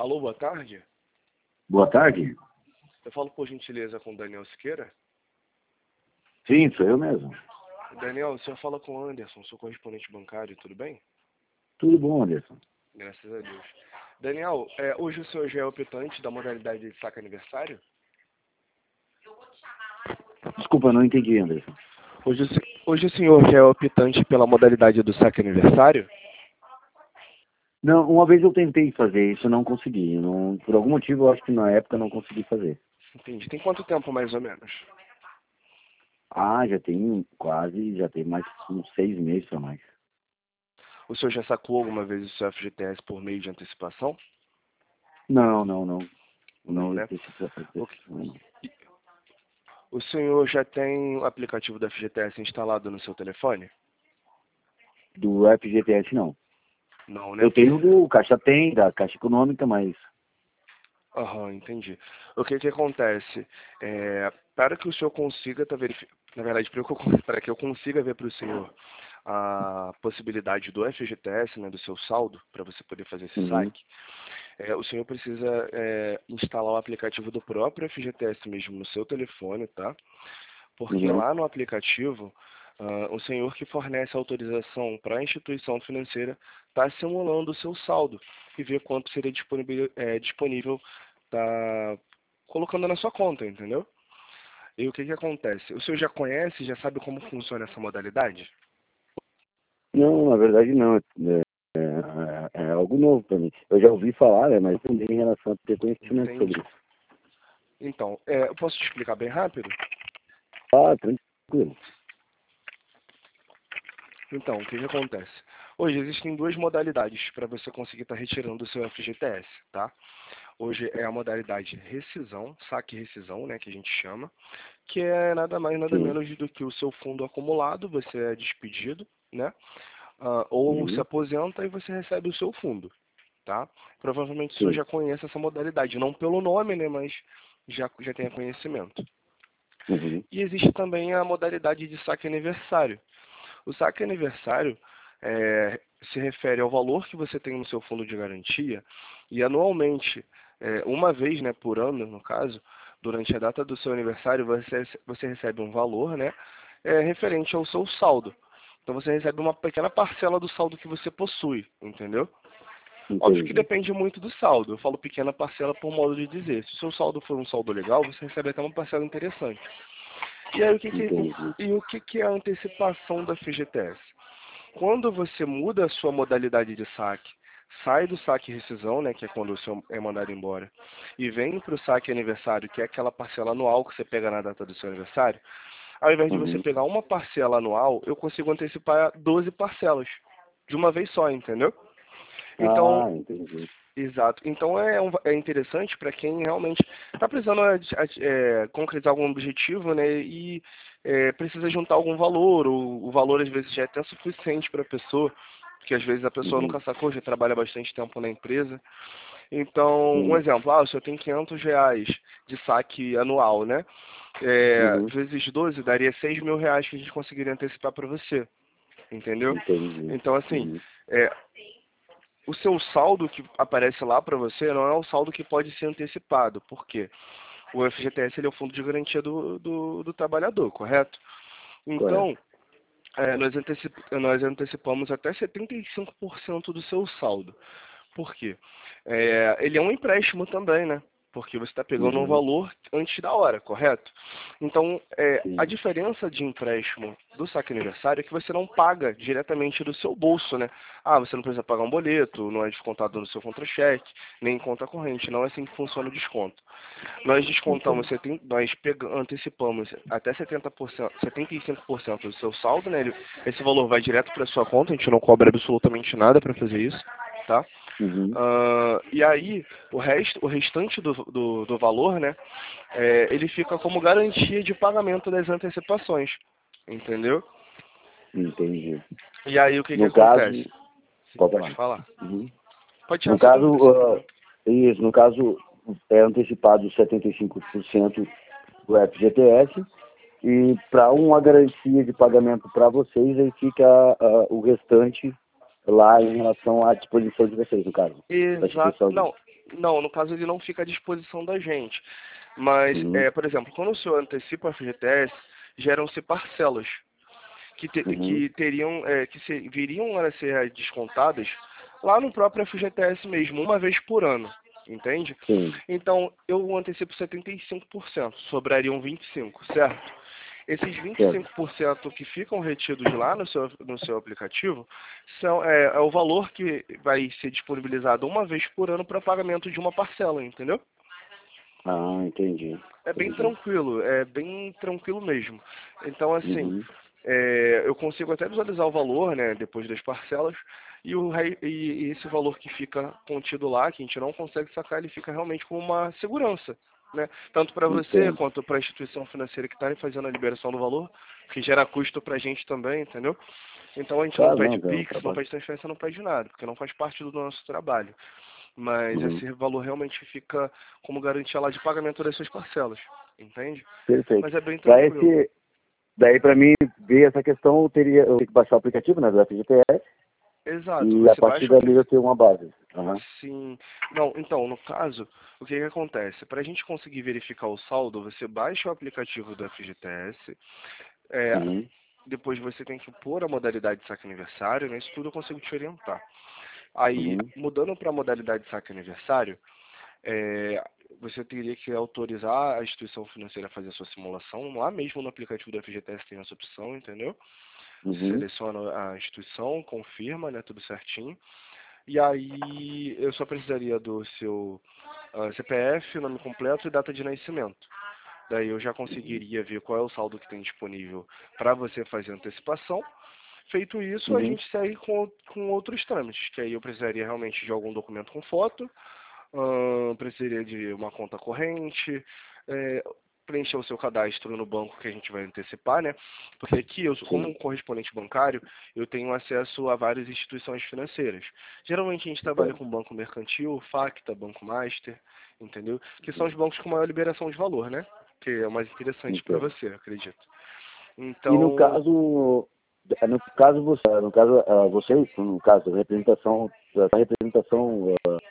Alô, boa tarde. Boa tarde. Eu falo por gentileza com o Daniel Siqueira. Sim, sou eu mesmo. Daniel, o senhor fala com o Anderson, sou correspondente bancário, tudo bem? Tudo bom, Anderson? Graças a Deus. Daniel, hoje o senhor já é optante da modalidade de saque aniversário? Desculpa, não entendi, Anderson. Hoje o senhor já é optante pela modalidade do saque aniversário? Não, uma vez eu tentei fazer isso, não consegui. Não, por algum motivo, eu acho que na época não consegui fazer. Entendi. Tem quanto tempo, mais ou menos? Já tem mais uns 6 meses ou mais. O senhor já sacou alguma vez o seu FGTS por meio de antecipação? Não. Não, Não né? precisa fazer Ok. isso. Não. O senhor já tem o aplicativo da FGTS instalado no seu telefone? Do FGTS, não. Não, né? Eu tenho do Caixa Tem, da Caixa Econômica, mas... Aham, entendi. O que que acontece? Para que o senhor consiga na verdade, para que eu consiga ver para o senhor a possibilidade do FGTS, né, do seu saldo, para você poder fazer esse Uhum, saque, o senhor precisa instalar o aplicativo do próprio FGTS mesmo no seu telefone, tá? Porque uhum, lá no aplicativo, o senhor que fornece a autorização para a instituição financeira está simulando o seu saldo e vê quanto seria disponível tá colocando na sua conta, entendeu? E o que que acontece? O senhor já conhece, já sabe como funciona essa modalidade? Não, na verdade não. É algo novo para mim. Eu já ouvi falar, né, mas também em relação a ter conhecimento Entendi. sobre isso. Então, eu posso te explicar bem rápido? Ah, tranquilo. Então, o que que acontece? Hoje existem duas modalidades para você conseguir estar retirando o seu FGTS, tá? Hoje é a modalidade rescisão, saque e rescisão, né, que a gente chama, que é nada mais nada Sim. menos do que o seu fundo acumulado, você é despedido, né? Ou se Uhum, aposenta e você recebe o seu fundo, tá? Provavelmente o senhor sim. já conhece essa modalidade, não pelo nome, né, mas já tenha conhecimento. Uhum, E existe também a modalidade de saque aniversário. O saque aniversário se refere ao valor que você tem no seu fundo de garantia e anualmente, uma vez, né, por ano, no caso, durante a data do seu aniversário, você recebe um valor, né, referente ao seu saldo. Então você recebe uma pequena parcela do saldo que você possui, entendeu? Óbvio que entendi. depende muito do saldo. Eu falo pequena parcela por modo de dizer. Se o seu saldo for um saldo legal, você recebe até uma parcela interessante. E aí Entendi. o que que é a antecipação da FGTS? Quando você muda a sua modalidade de saque, sai do saque rescisão, né, que é quando o seu é mandado embora, e vem para o saque aniversário, que é aquela parcela anual que você pega na data do seu aniversário, ao invés de você Uhum. pegar uma parcela anual, eu consigo antecipar 12 parcelas, de uma vez só, entendeu? Então, Ah, entendi. exato. Então é interessante para quem realmente está precisando concretizar algum objetivo, né? E precisa juntar algum valor. O valor às vezes já é até suficiente para a pessoa, porque às vezes a pessoa Uhum. nunca sacou, já trabalha bastante tempo na empresa. Então, um Sim. exemplo, o senhor tem R$ 500 de saque anual, né? Uhum. Vezes 12 daria R$ 6.000 que a gente conseguiria antecipar para você, entendeu? Entendi. Então, assim, Uhum. é, o seu saldo que aparece lá para você não é o saldo que pode ser antecipado. Por quê? O FGTS ele é o fundo de garantia do trabalhador, correto? Então, Correto. nós antecipamos até 75% do seu saldo. Por quê? Ele é um empréstimo também, né? Porque você está pegando um Uhum. valor antes da hora, correto? Então, a Sim. diferença de empréstimo do saque aniversário é que você não paga diretamente do seu bolso, né? Você não precisa pagar um boleto, não é descontado no seu contra-cheque, nem em conta corrente, não é assim que funciona o desconto. Nós descontamos, Entendi. antecipamos até 70%, 75% do seu saldo, né? Esse valor vai direto para sua conta, a gente não cobra absolutamente nada para fazer isso, tá? Uhum. E aí, o restante do valor, né, ele fica como garantia de pagamento das antecipações, entendeu? Entendi. E aí, o que que No caso, acontece? pode Pode falar. falar. Uhum. Pode tirar No essa dúvida, caso, sem problema. isso, no caso, é antecipado 75% do FGTS e para uma garantia de pagamento para vocês, aí fica o restante lá em relação à disposição de vocês, no caso, da Exato. instituição Não, disso. Não, no caso ele não fica à disposição da gente. Mas, Uhum. por exemplo, quando o senhor antecipa o FGTS, geram-se parcelas Uhum. que teriam, viriam a ser descontadas lá no próprio FGTS mesmo, uma vez por ano, entende? Sim. Então, eu antecipo 75%, sobrariam 25%, certo? Esses Certo. 25% que ficam retidos lá no seu aplicativo é o valor que vai ser disponibilizado uma vez por ano para pagamento de uma parcela, entendeu? Ah, entendi. Entendi. É bem tranquilo mesmo. Então, assim, Uhum. eu consigo até visualizar o valor, né, depois das parcelas, e esse valor que fica contido lá, que a gente não consegue sacar, ele fica realmente como uma segurança, né? Tanto para você Entendo. quanto para a instituição financeira que está fazendo a liberação do valor, que gera custo para a gente também, entendeu? Então a gente não Claro, pede não, não, Pix, não trabalho. pede transferência, não pede nada, porque não faz parte do nosso trabalho. Mas Uhum. esse valor realmente fica como garantia lá de pagamento das suas parcelas, entende? Perfeito. Mas é bem Para tranquilo. esse, daí para mim ver essa questão, eu teria que baixar o aplicativo, né, do FGTS, Exato, e a você partir baixa o dali eu aplicativo. tenho uma base. Aham. Sim. Não, então, no caso, o que que acontece? Para a gente conseguir verificar o saldo, você baixa o aplicativo do FGTS, é, Uhum. depois você tem que pôr a modalidade de saque aniversário, né? Isso tudo eu consigo te orientar. Aí, Uhum. mudando para a modalidade de saque aniversário, é, você teria que autorizar a instituição financeira a fazer a sua simulação. Lá mesmo no aplicativo do FGTS tem essa opção, entendeu? Uhum. Seleciona a instituição, confirma, né, tudo certinho. E aí eu só precisaria do seu CPF, nome completo e data de nascimento. Daí eu já conseguiria ver qual é o saldo que tem disponível para você fazer a antecipação. Feito isso, a Uhum. gente segue com outros trâmites, que aí eu precisaria realmente de algum documento com foto, precisaria de uma conta corrente, é, preencher o seu cadastro no banco que a gente vai antecipar, né? Porque aqui, como Sim. um correspondente bancário, eu tenho acesso a várias instituições financeiras. Geralmente a gente trabalha Entendo. com Banco Mercantil, Facta, Banco Master, entendeu? Que são os bancos com maior liberação de valor, né? Que é o mais interessante para Entendo. você, acredito. E Então, no caso você, no caso você, no caso a representação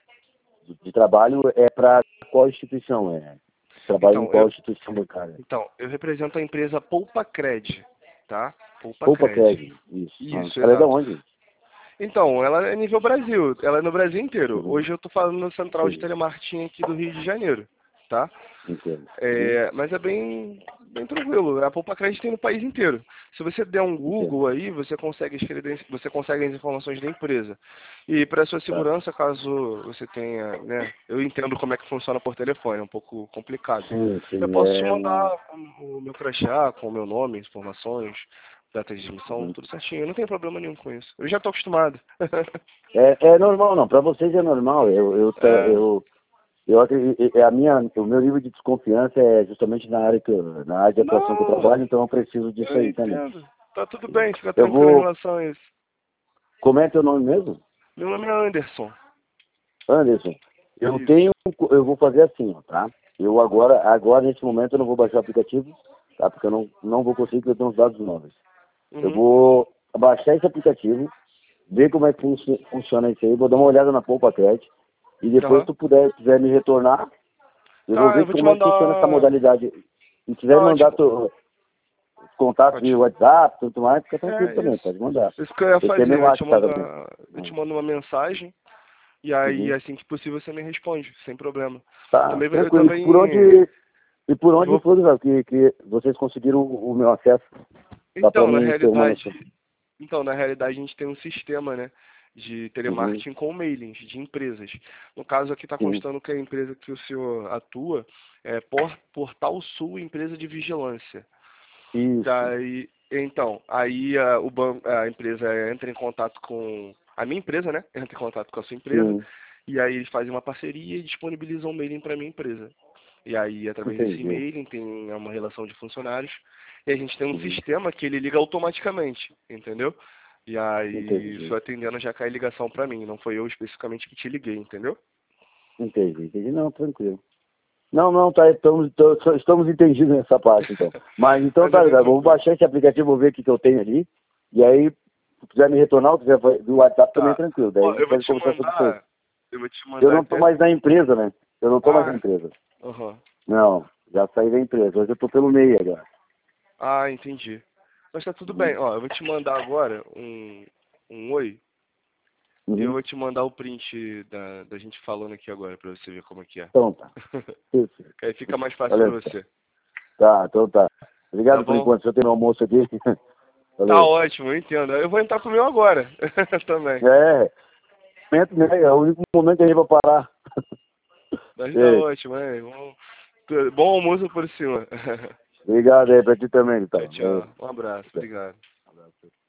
de trabalho é para qual instituição é? Trabalha em então, qual instituição bancária? eu represento a empresa Poupa Cred, tá? Poupa Poupa Cred. Cred, isso. Ah, Isso, ela é da exato. onde? Então, ela é nível Brasil, ela é no Brasil inteiro. Uhum. Hoje eu tô falando no Central de Entendi. Telemarketing aqui do Rio de Janeiro, tá? Entendo. Uhum. Mas é bem tranquilo. A Poupa Cred tem no país inteiro. Se você der um Entendo. Google aí, você consegue as informações da empresa. E para sua Tá. segurança, caso você tenha, né? Eu entendo como é que funciona por telefone, é um pouco complicado. Sim, Eu sim, posso te é uma. mandar o meu crachá com o meu nome, informações, data de admissão, Uhum. tudo certinho. Eu não tenho problema nenhum com isso. Eu já tô acostumado. É normal, não. Para vocês é normal. É, Eu acredito, o meu nível de desconfiança é justamente na área de atuação que eu não, trabalho, então eu preciso disso eu aí também. entendo. Tá tudo bem, fica Eu tranquilo em vou. relação a isso. Como é teu nome mesmo? Meu nome é Anderson. Anderson. Eu Isso. tenho. Eu vou fazer assim, ó, tá? Eu agora, nesse momento, eu não vou baixar o aplicativo, tá? Porque eu não vou conseguir, porque eu tenho os dados móveis. Eu Uhum. vou baixar esse aplicativo, ver como é que funciona isso aí, vou dar uma olhada na Poupa Credit, e depois, se Aham. tu quiser me retornar, eu vou Tá, eu ver vou te como é que funciona essa mandar. modalidade. Se Tá quiser mandar ótimo. contato via Ótimo. WhatsApp, tudo mais, fica tranquilo É também, isso. pode mandar. Isso que eu ia Esse é fazer. meu WhatsApp também. Eu Ah, te mando uma mensagem e aí uhum. assim que possível você me responde, sem problema. Tá, Eu tranquilo. também E por onde vou. foi, Gabriel, que vocês conseguiram o meu acesso? Dá pra Então, mim ter uma noção. na realidade a gente tem um sistema, né, de Uhum. telemarketing com mailings de empresas. No caso aqui está Sim. constando que a empresa que o senhor atua é Portal Sul Empresa de Vigilância. Isso. Daí, então, aí a empresa entra em contato com a minha empresa, né? Entra em contato com a sua empresa Sim. e aí eles fazem uma parceria e disponibilizam um mailing para minha empresa. E aí, através desse Entendi. e-mail, tem uma relação de funcionários e a gente tem um Uhum. sistema que ele liga automaticamente, entendeu? E aí, Entendi. só atendendo já cai ligação para mim, não foi eu especificamente que te liguei, entendeu? Entendi. Não, tranquilo. Não, tá, estamos entendidos nessa parte, então. Mas então Mas é tá, bem eu vou tranquilo. baixar esse aplicativo, vou ver o que eu tenho ali. E aí, se quiser me retornar, ou quiser do WhatsApp também é Tá. tranquilo. Daí a Ó, gente pode conversar sobre isso aí. Eu vou te Eu mandar não tô até. mais na empresa, né? Eu não tô mais na Ah, empresa. aham. Não, já saí da empresa. Hoje eu tô pelo meio agora. Ah, entendi. Mas tá tudo Uhum. bem. Ó, eu vou te mandar agora um oi. E eu Uhum. vou te mandar o print da gente falando aqui agora pra você ver como é que é. Então tá. Isso. Que aí fica mais fácil pra Valeu. você. Tá, então tá. Tá Obrigado por bom? enquanto. Se eu tenho almoço aqui. Tá Valeu. ótimo, eu entendo. Eu vou entrar com o meu agora. Também. É, momento, né? É o único momento que a gente vai parar. Mas tá Ei, ótimo, hein? Bom almoço por cima. obrigado aí pra ti também, Tchau, então. tchau. Um abraço. Tchau. Obrigado. Abraço.